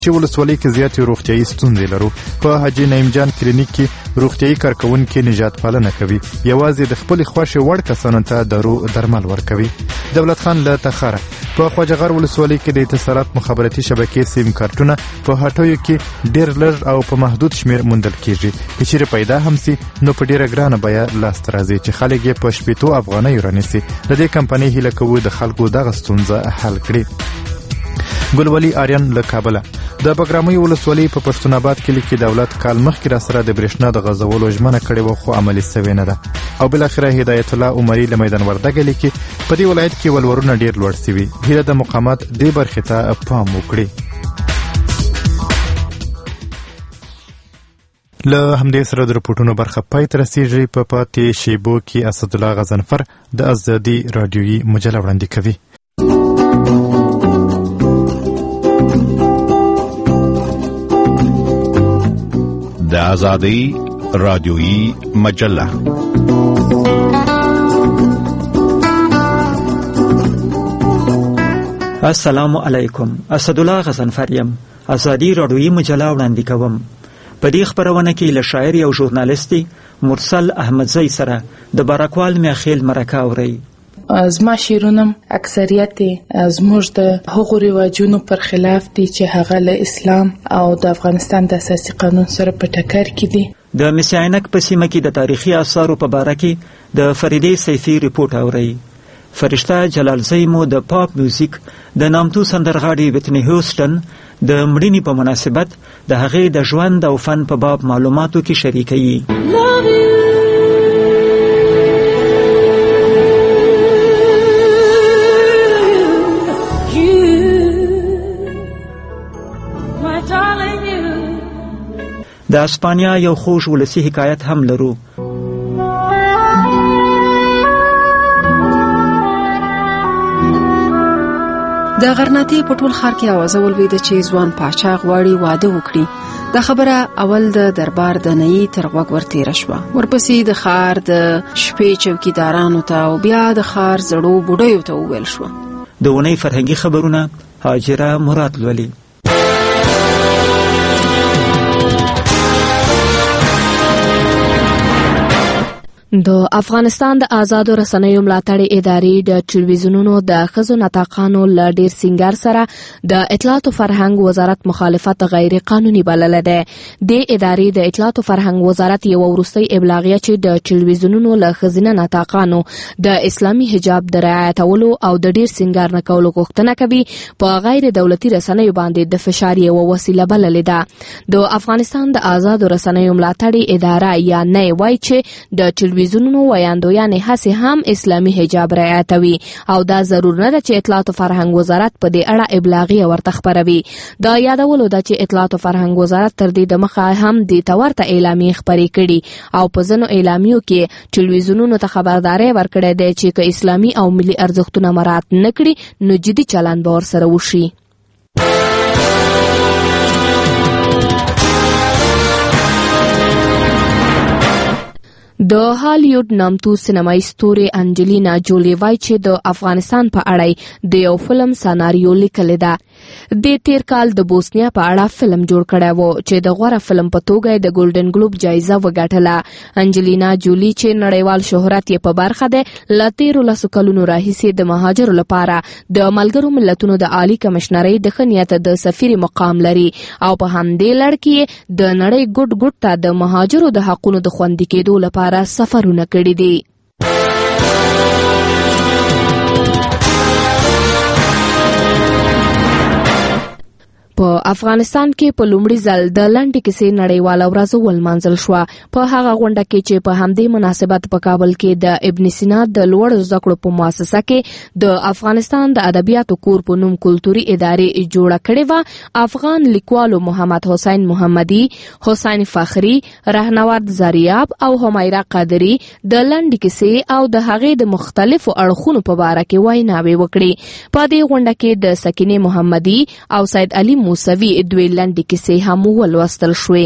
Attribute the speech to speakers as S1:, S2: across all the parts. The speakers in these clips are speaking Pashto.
S1: چې ولسوالۍ کې زیاتې روغتیايي ستونزې لرو. په حاجي نعیم جان کلینیک کې روغتیايي کارکونکي نجات پالنه کوي. یوازې د خپل خوښې وړ کسانو ته دارو درمل ورکوي. دولت خان له تخاره په خواجهغر ولسوالۍ کې د اتصالات مخابراتي شبکې سیم کارتونه په هټیو کې ډېر لږ او په محدود شمیر موندل کیږي. که چیرې پیدا هم سي نو په ډېره ګرانه بیه لاسته راځي چې خلک یې په 80 افغانیو رانیسي. د دې کمپنۍ هیله کوو د خلکو دغه ستونزه حل کړي. ګلولي آریان له کابله د بګرامۍ ولسوالۍ په پښتون آباد کلي کې دولت کال مخکې راسره د برېښنا د غځولو ژمنه کړې وه خو عملي سوې نه ده. او بالاخره هدایت الله عمري له میدان وردګ لیکي په دې ولایت کې ولورونه ډېر لوړ سوي. هیله د مقامات دې برخې ته پام وکړي. له همدې سره د رپورټونو برخه پای ته رسېږي. په پاتې شیبو کې اسدالله غضنفر د ازادي راډیویي مجله وړاندې کوي.
S2: د ازادي راډیویي مجله
S3: السلام علیکم. اسدالله غضنفر یم. ازادي راډیویي مجله وړاندې کوم. په دې خپرونه کې له شاعر او ژورنالیستي مرسل احمدزی سره د بارکوال میاخیل مرکه اورئ.
S4: زما شعرونه اکثریت زموږ د هغو رواجونو پر خلاف دي چې هغه له اسلام او د افغانستان د اساسي قانون سره په ټکر کې دي.
S3: د مس عینک په سیمه کې د تاریخي آثارو په باره کې د فریدې سیفي ریپورت اورئ. فرشته جلالزی مو د پاپ میوزیک د نامتو سندرغاړي ویتنی هیوسټن د مړینې په مناسبت د هغې د ژوند او فن په باب معلوماتو کې شریکوي. د اسپانیا یو خوږ ولسي حکایت هم لرو.
S5: د غرناطې په ټول ښار کې اوازه ولوېده چې ځوان پاچا غواړي واده وکړي. دا خبره اول د دربار د نئی تر غوږ ورتېره شوه، ورپسې د ښار د شپې چوکیدارانو ته او بیا د ښار زړو بوډیو ته وویل شوه.
S3: د اونۍ فرهنګي خبرونه هاجره مراد لولي.
S6: د افغانستان د آزادو رسنیو ملاتړ ادارې د ټلویزیونونو د ښځو نطاقانو له ډیر سینګار سره د اطلاعات او فرهنګ وزارت مخالفت غیر قانوني بلله ده. د ادارې د اطلاعات او فرهنګ وزارت یو وروستۍ ابلاغیه چې د ټلویزیونونو له ښځینه نطاقانو د اسلامي حجاب د رعایتولو او د ډیر سینګار نه کولو غوښتنه کوي په غیر دولتي رسنیو باندې د فشار یوه وسیله بللې ده. د افغانستان د آزادو رسنیو ملاتړ اداره یا نه وایي چې د ټلویزیونونو ویاندویانې هسې هم اسلامي حجاب رعایتوي او دا ضرور نه ده چې اطلاعات او فرهنګ وزارت په دې اړه ابلاغیه ورته خپروي. دا یادولو ده چې اطلاعات او فرهنګ وزارت تر دې دمخه هم دې ته ورته اعلامیې خپرې کړي او په ځینو اعلامیو کې ټلویزیونونو ته خبرداری ورکړی دی چې که اسلامي او ملي ارزښتونه مراعات نه کړي نو جدي چلند به ورسره وشي. د هالیوډ نامتو سینمایي ستوري انجلینا جولی وایي چې د افغانستان په اړه د یو فلم سناریو لیکلې ده. د تیر کال د بوسنیا په اړه فلم جوړ کړی و چې د غوره فلم په توګه د ګولډن ګلوب جایزه وګټله. انجلینا جولی چې نړیوال شهرت یې په برخه ده له 13 کلونو راهیسې د مهاجرو لپاره د ملګرو ملتونو د عالی کمشنرۍ د ښه نیت د سفیر مقام لري او په همدې لړ کې د نړۍ ګوټ ګوټ ته د مهاجرو د حقونو د خوندي کېدو لپاره سفرونه کړي دي. په افغانستان کې په لومړي ځل د لنډې کیسې نړیواله ورځ ولمانځل شوه. په هغه غونډه کې چې په همدې مناسبت په کابل کې د ابن سینا د لوړو زده کړو په مؤسسه کې د افغانستان د ادبیاتو کور په نوم کلتوري ادارې جوړه کړې وه، افغان لیکوالو محمد حسین محمدي، حسین فخري، رهنورد زریاب او همیره قادری د لنډې کیسې او د هغې د مختلفو اړخونو په باره کې ویناوې وکړې. په دې غونډه کې د سکینې محمدي او سید علي موسوي دوی لنډې کیسې هم ولوستل شوې.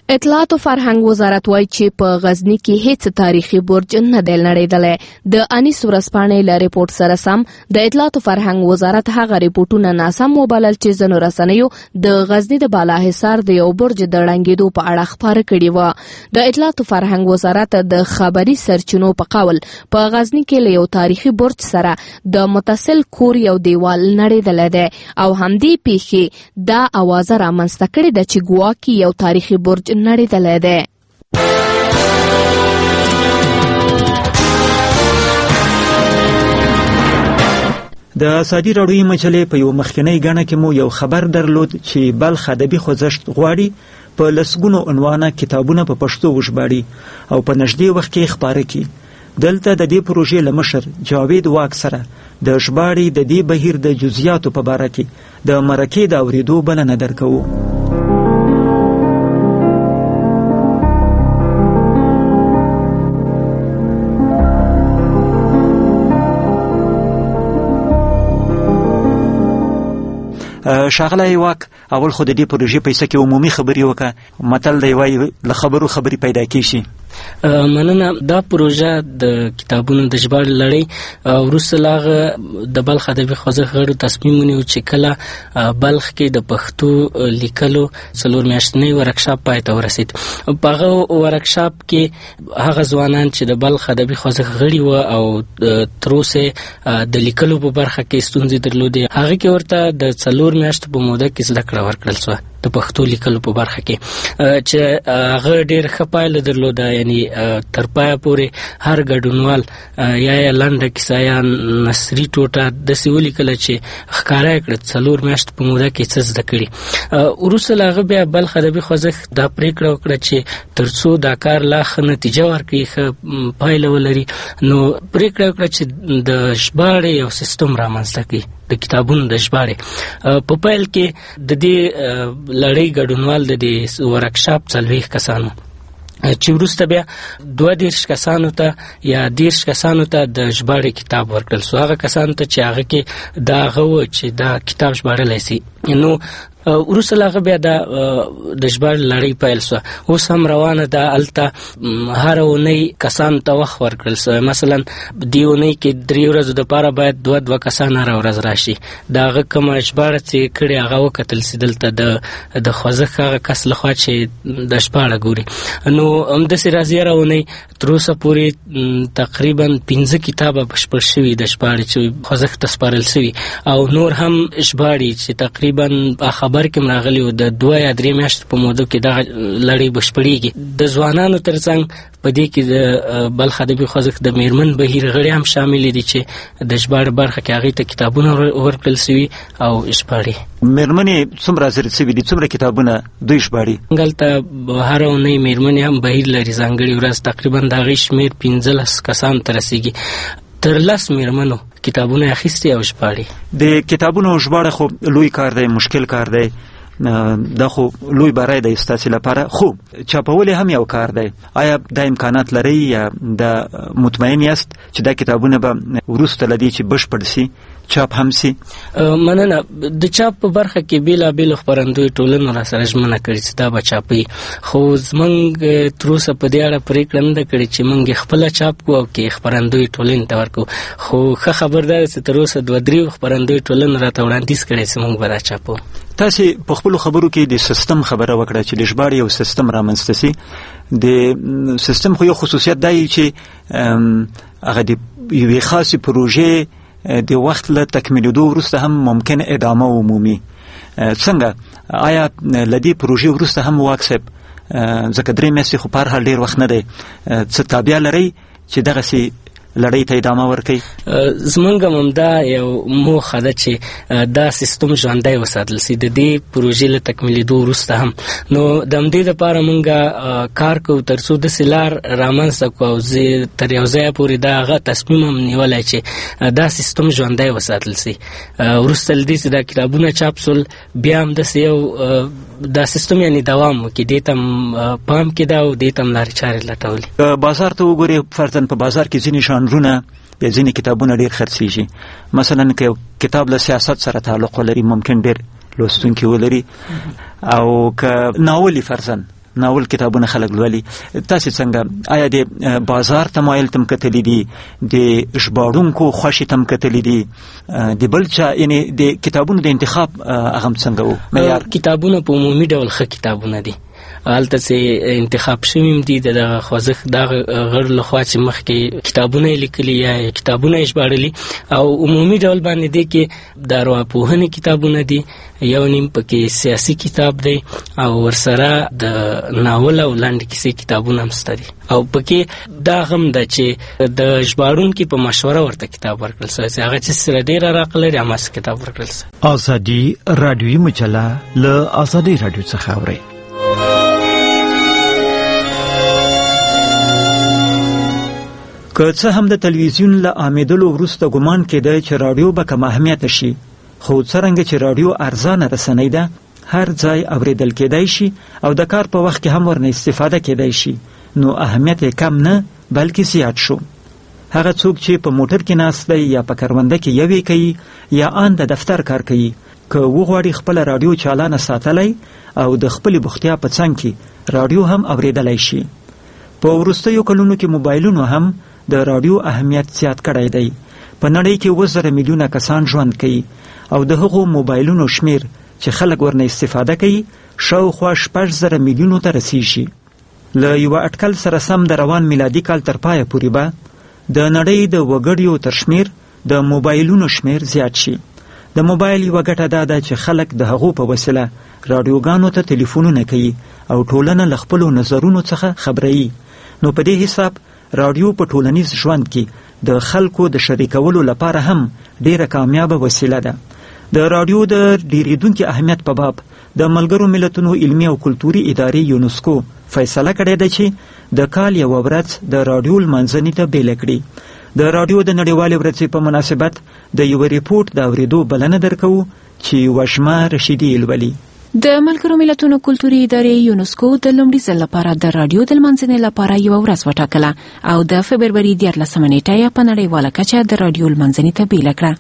S6: اطلاعات او فرهنګ وزارت وایي چې په غزنی کې هیڅ تاریخي برج نه دی نړیدلی. د انیس ورځپاڼې له ریپورت سره سم د اطلاعات او فرهنګ وزارت هغه ریپورتونه ناسم وبلل چې ځینو رسنیو د غزنی د بالاحصار د یو برج د ړنګېدو په اړه خبره کړې وه. د اطلاعات او فرهنګ وزارت د خبري سرچینو په قول په غزنی کې له یو تاریخي برج سره د متصل کور یو دیوال نړیدلی دی او همدې پیښې دا اوازه رامنځته کړې ده چې ګواکې یو تاریخي برج نړیدلی دی.
S3: د ازادي راډیویي مجلې په یو مخکنۍ ګڼه کې مو یو خبر درلود چې بلخ ادبي خوځښت غواړي په لسګونو عنوانه کتابونه په پښتو وژباړي او په نږدې وخت کې خپاره کړي. دلته د دې پروژې له مشر جاوید واک سره د ژباړې د دې بهیر د جزئیاتو په باره کې د مرکې د اورېدو بلنه درکوو. ښاغلی واک، اول خو د دې پروژې په حصه کې عمومي خبرې وکړه. متل دی وایي له خبرو خبرې پیدا کېږي.
S7: مننه. دا پروژه د کتابونو د ژباړې لړۍ وروسته له هغه د بلخ ادبي خوځښت غړو تصمیم ونیو چې کله بلخ کې د پښتو لیکلو 4 میاشتنی ورکشاپ پای ته ورسید. په هغه ورکشاپ کې هغه ځوانان چې د بلخ ادبي خوځښت غړي وو او تر اوسه د لیکلو په برخه کې ستونزې درلودې، هغه کې ورته د 4 میاشتو په موده کې زده کړه ورکړل شوه د پښتو لیکلو په برخه کې چې هغه ډېر ښه پایله درلوده. یعنی تر پایه پورې هر ګډونوال یا لنډه کیسه یا نثري ټوټه داسې ولیکله چې ښکاره یې کړه 4 میاشتو په موده کې څه زده کړي. وروسته له هغه بیا بلخ ادبي خوځښت دا پرېکړه وکړه چې تر څو دا کار لا ښه نتیجه ورکړي، ښه پایله ولري، نو پرېکړه وکړه چې د ژباړې یو سیستم رامنځته کړي د کتابونو د ژباړې. په پیل کې د دې لړۍ ګډونوال د دې ورکشاپ 40 کسانو چې وروسته بیا 22 کسانو ته یا 10 کسانو ته د ژباړې کتاب ورکړل شو. هغه کسانو ته چې هغه کې دا هغه و چې دا کتاب ژباړلی سي. نو وروسته له هغه بیا د ژباړې لړۍ پیل شوه. اوس هم روانه ده. هلته هره اونۍ کسانو ته وخت ورکړل شوی. مثلا دې اونۍ کې 3 ورځو دپاره باید 2 کسان هره ورځ راشي. د هغه کومه ژباړه چې کړې هغه وکتل سي دلته د خوځښت هغه کس لخوا چې د ژباړه ګوري. نو همداسې راځي هره اونۍ تر اوسه پورې تقریبا 15 کتابه بشپړ شوي د ژباړې چې خوځښت ته سپارل شوي او نور هم ژباړي چې تقریبا خبر کې راغلی و د 2 یا 3 میاشتو په موده کې دغه لړۍ بشپړېږي. د ځوانانو ترڅنګ په دې کې د بلخ ادبي خوځښت د میرمن بهیر غړي هم شامل دي چې د ژباړې برخه کې هغې ته کتابونه ورکړل شوي او ژباړي.
S3: میرمنې څومره حاضرې شوي دي؟ څومره کتابونه دوی ژباړي؟
S7: هلته هره اونۍ میرمنې هم بهیر لري ځانګړې ورځ. تقریبا د هغې شمېر 15 کسانو ته رسېږي. تر 10 میرمنو کتابونه اخیستي او ژباړي.
S3: د کتابونو ژباړه خو لوی کار دی، مشکل کار دی، دا خو لوی بری دی ستاسې لپاره، خو چاپول هم یو کار دی. آیا دا امکانات لرئ یا دا مطمئن یاست چې دا کتابونه به وروسته له دې چې بشپړ سي چاپ هم سي؟
S7: مننه. د چاپ په برخه کې بېلابېلو خپرندویو ټولنو را سره ژمنه کړې چې دا به چاپوي، خو زموږ تر اوسه په دې اړه پرېکړه نه ده کړې چې موږ خپله چاپ کړو او کې خپرندویو ټولنې ته ورکړو. خو ښه خبر دا ده چې تر اوسه 2-3 خپرندویو ټولنو راته وړاندیز کړی چې موږ به دا چاپو.
S3: تاسې په خپلو خبرو کې د سیستم خبره وکړه چې د ژباړې یو سیستم رامنځته سي. د سیستم خو یو خصوصیت دا یي چې هغه د یوې خاصې پروژې د وخت له تکمیلېدو وروسته هم ممکن ادامه ومومي. څنګه؟ آیا له دې پروژې وروسته هم واک صاحب، ځکه 3 میاشتې خو په هر حال ډېر وخت نه دی، څه تابع لرئ چې دغسې لړۍ ته ادامه ورکړي؟
S7: زمونږ هم همدا یو موخه ده چې دا سیستم ژوندی وساتل سي د دې پروژې له تکمیلېدو وروسته هم. نو د همدې دپاره مونږ کار کوو تر څو داسې لار رامنځته کړو او تر یو ځایه پورې دا هغه تصمیم هم نیولی چې دا سیستم ژوندی وساتل سي. وروسته له دې چې دا کتابونه چاپ سول بیا هم داسې یو دا سیستم یعنی دوام وکړي، دې ته هم پام کېده او دې ته هم لارې چارې لټولې.
S3: بازار ته وګورې، فرضاً په بازار کې ځینې ژانرونه یا ځینې کتابونه ډېر خرڅېږي. مثلا که یو کتاب له سیاست سره تعلق ولري ممکن ډېر لوستونکي ولري، او که ناول فرضاً ناول کتابونه خلک لولي. تاسو څنګه آیا د بازار تمایل تم کتلې دي، د ژباړونکو خوښي تم کتلې دي، د بل چا یعنی د کتابونو د انتخاب هغه څنګه وو معیار؟
S7: کتابونه په عمومي ډول ښه کتابونه دي، هلته چې انتخاب شویم دي د خوځښت د غړ لخوا چې مخکې کتابونه لیکلي یا کتابونه ژباړلي، او عمومي ډول باندې دي کې د ارواپوهنې کتابونه دي، یو نیم پکې سیاسي کتاب دی، او ورسره د ناول او لنډ کیسې کتابونه هم شته دي، او پکې دا هم ده چې د ژباړونکي په مشوره ورته کتاب ورکړل شوی چې هغه چې سره ډېره علاقه لري هماسې کتاب ورکړل شوی.
S8: ازادي رادیویي مجله له ازادي رادیو څخه اورئ.
S3: که څه هم د تلویزیون له عامېدلو وروسته ګمان کېده چې راډیو به کم اهمیته شي، خو څرنګه چې راډیو ارزانه رسنۍ ده، هر ځای اورېدل کېدای شي او د کار په وخت کې هم ورنه استفاده کېدای شي، نو اهمیت یې کم نه بلکې زیات شو. هغه څوک چې په موټر کې ناست دی یا په کرونده کې یوې کوي یا آن د دفتر کار کوي، که وغواړي خپله راډیو چالانه ساتلی او د خپلې بوختیا په څنګ کې راډیو هم اورېدلی شي. په وروستیو کلونو کې موبایلونو هم د راډیو اهمیت زیات کړی دی. په نړۍ کې 2,000 میلیونه کسان ژوند کوي او د هغو موبایلونو شمیر چې خلک ورنه استفاده کوي شاوخوا 6,000 میلیونو ته رسیږي. له یوه اټکل سره سم د روان میلادي کال تر پایه پورې به د نړۍ د وګړیو تر شمیر د موبایلونو شمیر زیات شي. د موبایل یوه ګټه دا ده چې خلک د هغو په وسیله راډیوګانو ته تلیفونونه کوي او ټولنه له خپلو نظرونو څخه خبروي. نو په دې حساب راډیو په ټولنیز ژوند کې د خلکو د شریکولو لپاره هم ډیره کامیابه وسیله ده. د راډیو د ډیریدونکي اهمیت په باب د ملګرو ملتونو علمي او کلتوري ادارې یونسکو فیصله کړې ده چې د کال یوه ورځ د راډیو لمانځنې ته بیله کړي. د راډیو د نړیوالې ورځې په مناسبت د یوه ریپورټ د اورېدو بلنه درکوو چې وشمه رشیدي لولي.
S5: د ملګرو ملتونو کلتوري ادارې یونسکو د لومړي ځل لپاره د راډیو د لمانځنې لپاره یوه ورځ وټاکله او د فبروري 14 نیټه یې په نړیواله کچه د راډیو لمانځنې ته بیله کړه.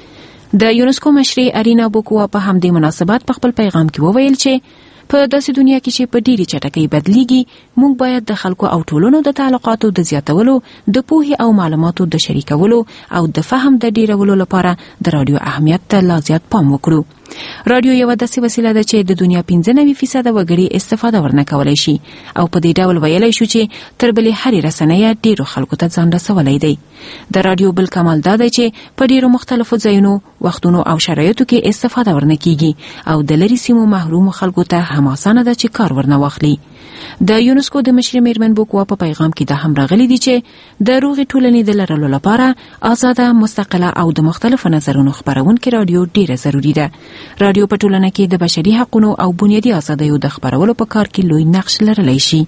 S5: د یونسکو مشرې ارینا بوکوا په همدې مناسبت په خپل پیغام کې وویل چې په داسې دنیا کې چې په ډېرې چټکۍ بدلیږي، موږ باید د خلکو او ټولنو د تعلقاتو د زیاتولو، د پوهې او معلوماتو د شریکولو او د فهم د ډیرولو لپاره د راډیو اهمیت ته لا زیات پام وکړو. راډیو یوه داسې وسیله ده چې د دنیا 95% وګړي استفاده ورنه کولی شي او په دې ډول ویلی شو چې تر بلې هرې رسنۍ ډیرو خلکو ته ځان رسولی دی. د راډیو بل کمال دا دی چې په ډیرو مختلفو ځایونو، وختونو او شرایطو کې استفاده ورنه کیږي او د لرې سیمو محرومو خلکو ته هم اسانه ده چې کار ورنه واخلي. د یونسکو د مشرې میرمن بوکوا په پیغام کې دا هم راغلی دی چې د روغې ټولنې د لرلو لپاره آزاده، مستقله او د مختلفو نظرونو خپرونکې راډیو ډیره ضروري ده. راډیو په ټولنه کې د بشري حقونو او بنیادي آزادیو د خپرولو په کار کې لوی نقش لرلی شي.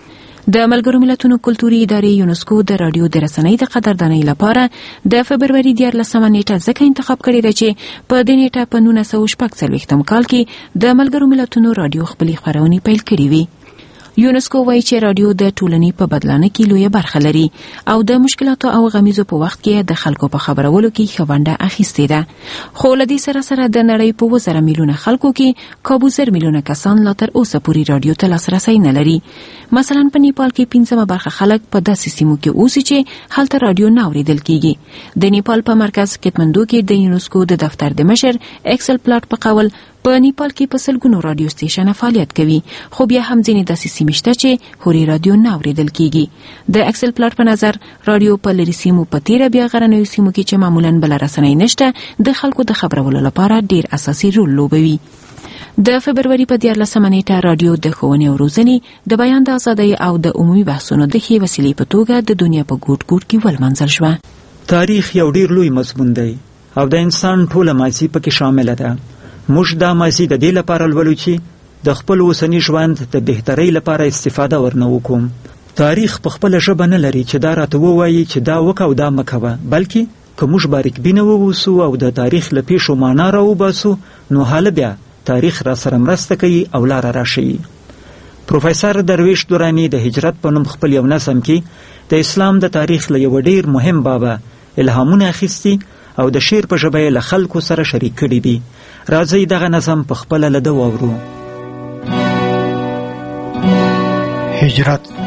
S5: د ملګرو ملتونو کلتوري ادارې یونسکو د راډیو د رسنۍ د قدردانۍ لپاره د فبروري 14 نیټه ځکه انتخاب کړې ده چې په دې نیټه په 1946 کال کې د ملګرو ملتونو راډیو خپلې خپرونې پیل کړې وي. یونسکو وایي چې راډیو د ټولنې په بدلانه کې لویه برخه لري او د مشکلاتو او غمیزو په وخت کې د خلکو په خبرولو کې ښه ونډه اخیستې ده. خو له دې سره سره د نړۍ په 2,000 میلیونه خلکو کې کابو 2,000 میلیونه کسان لا تر اوسه پورې راډیو ته لاسرسی نه لري. مثلا په نیپال کې 15 برخه خلک په داسې سیمو کې اوسي چې هلته راډیو نه اورېدل کیږي. د نیپال په مرکز کټمندو کې د یونسکو د دفتر د مشر اکسل پلاټ په قول په نیپال کې په سلګونو راډیو سټیشن فعالیت کوي، خو بیا هم ځینې داسې سیمې شته چې هوري راډیو نه اورېدل کیږي. د اکسل پلاټ په نظر راډیو په لرې سیمو په تیره بیا غرنیو سیمو کې چې معمولا بله رسنۍ نشته د خلکو د خبرولو لپاره ډیر اساسي رول لوبوي. د فبروري په 14 نیټه راډیو د ښوونې او روزنې، د بیان د ازادۍ او د عمومي بحثونو د ښې وسیلې په توګه د دنیا په ګوټ ګوټ کې ولمانځل شوه.
S3: تاریخ یو ډیر لوی مضمون دی او د انسان ټوله ماضي پکې شامله ده. موږ دا ماضي د دې لپاره لولو چې د خپل اوسني ژوند د بهترۍ لپاره استفاده ورنه وکړو. تاریخ په خپله ژبه نه لري چې دا راته ووایي چې دا وکه او دا مکوه، بلکې که موږ باریکبینه ووسو او د تاریخ له پیښو معنا راوباسو نو حاله بیا تاریخ را سره مرسته کوي او لاره راښیي. پروفیسر درویش دورانی د هجرت په نوم خپل یو نظم کې د اسلام د تاریخ له یو ډیر مهم بابه الهامونه اخیستي او د شعر په ژبه یې له خلکو سره شریک کړي دي. راځئ دغه نظم په خپله له ده واورو.
S9: هجرت